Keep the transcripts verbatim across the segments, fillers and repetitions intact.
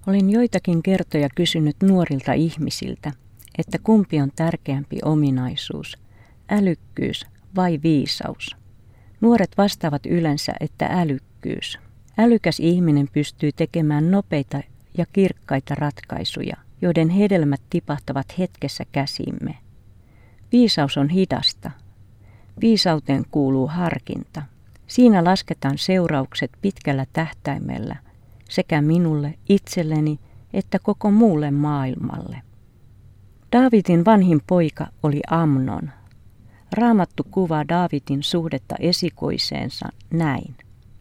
Olin joitakin kertoja kysynyt nuorilta ihmisiltä, että kumpi on tärkeämpi ominaisuus, älykkyys vai viisaus. Nuoret vastaavat yleensä, että älykkyys. Älykäs ihminen pystyy tekemään nopeita ja kirkkaita ratkaisuja, joiden hedelmät tipahtavat hetkessä käsimme. Viisaus on hidasta. Viisauteen kuuluu harkinta. Siinä lasketaan seuraukset pitkällä tähtäimellä sekä minulle itselleni että koko muulle maailmalle. Daavidin vanhin poika oli Amnon. Raamattu kuvaa Daavidin suhdetta esikoiseensa näin.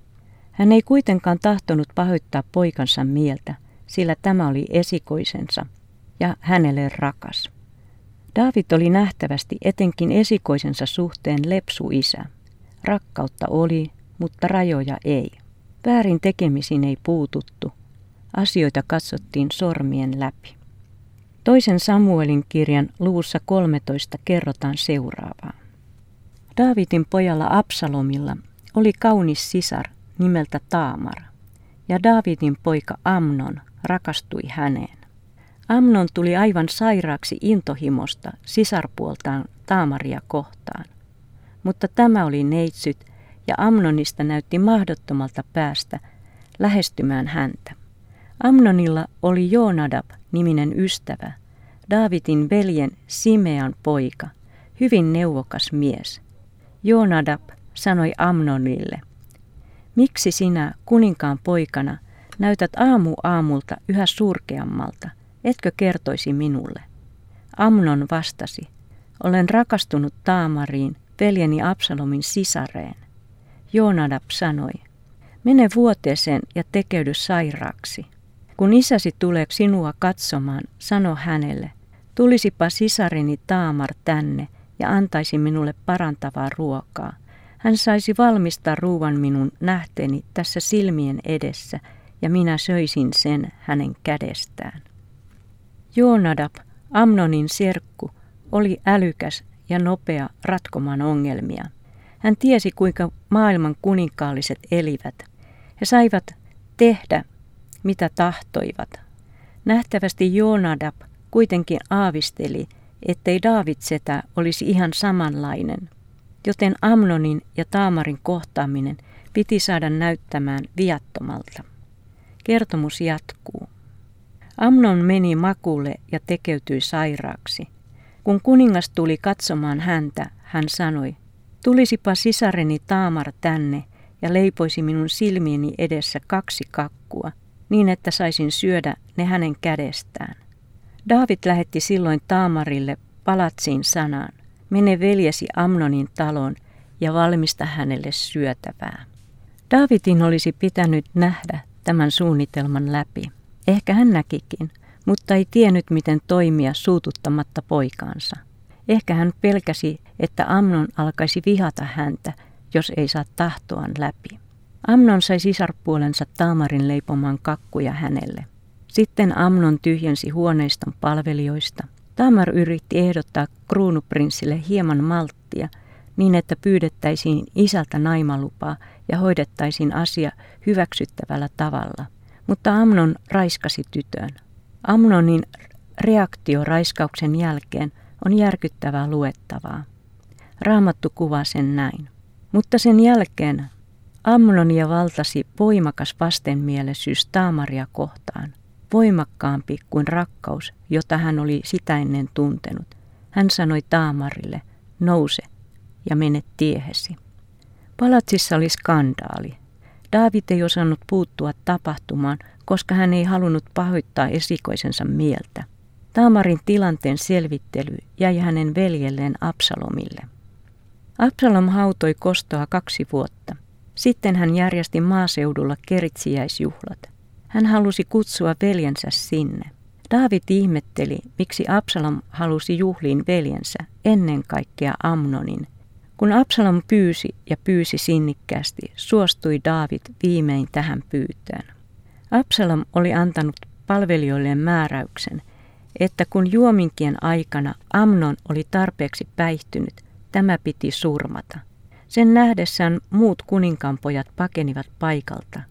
Hän ei kuitenkaan tahtonut pahoittaa poikansa mieltä, sillä tämä oli esikoisensa ja hänelle rakas. Daavid oli nähtävästi etenkin esikoisensa suhteen lepsu isä. Rakkautta oli, mutta rajoja ei. Väärin tekemisiin ei puututtu. Asioita katsottiin sormien läpi. Toisen Samuelin kirjan luvussa kolmetoista kerrotaan seuraavaa. Daavidin pojalla Absalomilla oli kaunis sisar nimeltä Taamar, ja Daavidin poika Amnon rakastui häneen. Amnon tuli aivan sairaaksi intohimosta sisarpuoltaan Taamaria kohtaan, mutta tämä oli neitsyt ja Amnonista näytti mahdottomalta päästä lähestymään häntä. Amnonilla oli Joonadab-niminen ystävä, Daavidin veljen Simean poika, hyvin neuvokas mies. Joonadab sanoi Amnonille, miksi sinä kuninkaan poikana näytät aamu aamulta yhä surkeammalta, etkö kertoisi minulle? Amnon vastasi, olen rakastunut Taamariin, veljeni Absalomin sisareen. Joonadab sanoi, mene vuoteeseen ja tekeydy sairaaksi. Kun isäsi tulee sinua katsomaan, sano hänelle, tulisipa sisareni Taamar tänne ja antaisi minulle parantavaa ruokaa. Hän saisi valmistaa ruuan minun nähteeni tässä silmien edessä ja minä söisin sen hänen kädestään. Joonadab, Amnonin serkku, oli älykäs ja nopea ratkomaan ongelmia. Hän tiesi, kuinka maailman kuninkaalliset elivät. He saivat tehdä, mitä tahtoivat. Nähtävästi Joonadab kuitenkin aavisteli, ettei Daavid setä olisi ihan samanlainen, joten Amnonin ja Taamarin kohtaaminen piti saada näyttämään viattomalta. Kertomus jatkuu. Amnon meni makuulle ja tekeytyi sairaaksi. Kun kuningas tuli katsomaan häntä, hän sanoi, tulisipa sisareni Taamar tänne ja leipoisi minun silmieni edessä kaksi kakkua, niin että saisin syödä ne hänen kädestään. Daavid lähetti silloin Taamarille palatsiin sanan, mene veljesi Amnonin taloon ja valmista hänelle syötävää. Daavidin olisi pitänyt nähdä tämän suunnitelman läpi. Ehkä hän näkikin, mutta ei tiennyt miten toimia suututtamatta poikaansa. Ehkä hän pelkäsi, että Amnon alkaisi vihata häntä, jos ei saa tahtoaan läpi. Amnon sai sisarpuolensa Taamarin leipomaan kakkuja hänelle. Sitten Amnon tyhjensi huoneiston palvelijoista. Taamar yritti ehdottaa kruunuprinssille hieman malttia, niin että pyydettäisiin isältä naimalupaa ja hoidettaisiin asia hyväksyttävällä tavalla. Mutta Amnon raiskasi tytön. Amnonin reaktio raiskauksen jälkeen on järkyttävää luettavaa. Raamattu kuvaa sen näin. Mutta sen jälkeen Amnonia valtasi voimakas vastenmielisyys Taamaria kohtaan, voimakkaampi kuin rakkaus, jota hän oli sitä ennen tuntenut. Hän sanoi Taamarille, nouse ja mene tiehesi. Palatsissa oli skandaali. Daavid ei osannut puuttua tapahtumaan, koska hän ei halunnut pahoittaa esikoisensa mieltä. Taamarin tilanteen selvittely jäi hänen veljelleen Absalomille. Absalom hautoi kostoa kaksi vuotta. Sitten hän järjesti maaseudulla keritsiäisjuhlat. Hän halusi kutsua veljensä sinne. Daavid ihmetteli, miksi Absalom halusi juhliin veljensä, ennen kaikkea Amnonin. Kun Absalom pyysi ja pyysi sinnikkäästi, suostui Daavid viimein tähän pyytöön. Absalom oli antanut palvelijoilleen määräyksen, että kun juominkien aikana Amnon oli tarpeeksi päihtynyt, tämä piti surmata. Sen nähdessään muut kuninkaanpojat pakenivat paikalta.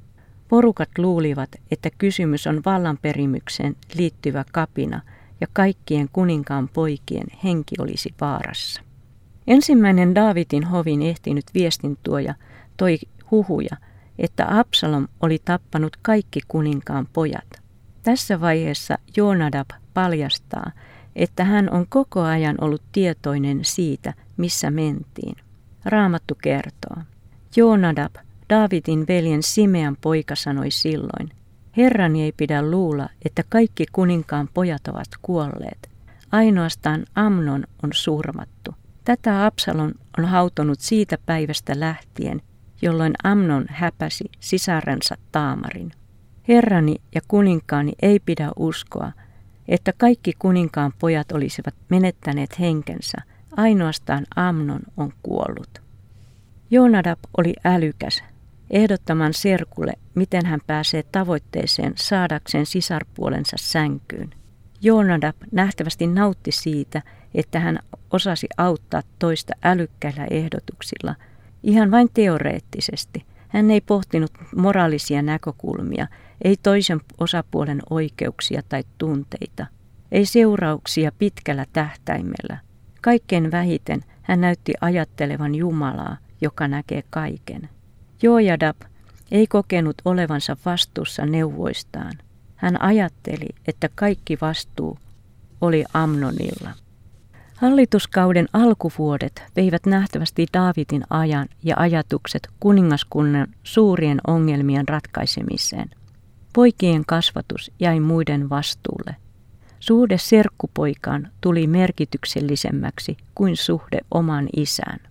Porukat luulivat, että kysymys on vallanperimykseen liittyvä kapina ja kaikkien kuninkaan poikien henki olisi vaarassa. Ensimmäinen Daavidin hovin ehtinyt viestintuoja toi huhuja, että Absalom oli tappanut kaikki kuninkaan pojat. Tässä vaiheessa Joonadab paljastaa, että hän on koko ajan ollut tietoinen siitä, missä mentiin. Raamattu kertoo. Joonadab, Daavidin veljen Simean poika, sanoi silloin, Herrani ei pidä luulla, että kaikki kuninkaan pojat ovat kuolleet. Ainoastaan Amnon on surmattu. Tätä Absalom on hautonut siitä päivästä lähtien, jolloin Amnon häpäsi sisarensa Taamarin. Herrani ja kuninkaani ei pidä uskoa, että kaikki kuninkaan pojat olisivat menettäneet henkensä, ainoastaan Amnon on kuollut. Joonadab oli älykäs, ehdottamaan serkulle, miten hän pääsee tavoitteeseen saadakseen sisarpuolensa sänkyyn. Joonadab nähtävästi nautti siitä, että hän osasi auttaa toista älykkäillä ehdotuksilla, ihan vain teoreettisesti. Hän ei pohtinut moraalisia näkökulmia, ei toisen osapuolen oikeuksia tai tunteita, ei seurauksia pitkällä tähtäimellä. Kaikkein vähiten hän näytti ajattelevan Jumalaa, joka näkee kaiken. Joonadab ei kokenut olevansa vastuussa neuvoistaan. Hän ajatteli, että kaikki vastuu oli Amnonilla. Hallituskauden alkuvuodet veivät nähtävästi Daavidin ajan ja ajatukset kuningaskunnan suurien ongelmien ratkaisemiseen. Poikien kasvatus jäi muiden vastuulle. Suhde serkkupoikaan tuli merkityksellisemmäksi kuin suhde omaan isään.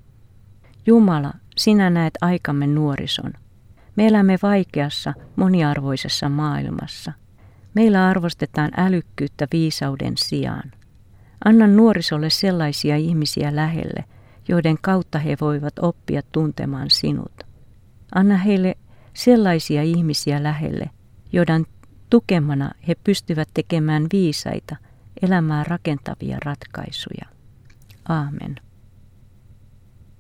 Jumala, sinä näet aikamme nuorison. Me elämme vaikeassa, moniarvoisessa maailmassa. Meillä arvostetaan älykkyyttä viisauden sijaan. Anna nuorisolle sellaisia ihmisiä lähelle, joiden kautta he voivat oppia tuntemaan sinut. Anna heille sellaisia ihmisiä lähelle, joiden tukemana he pystyvät tekemään viisaita, elämää rakentavia ratkaisuja. Aamen.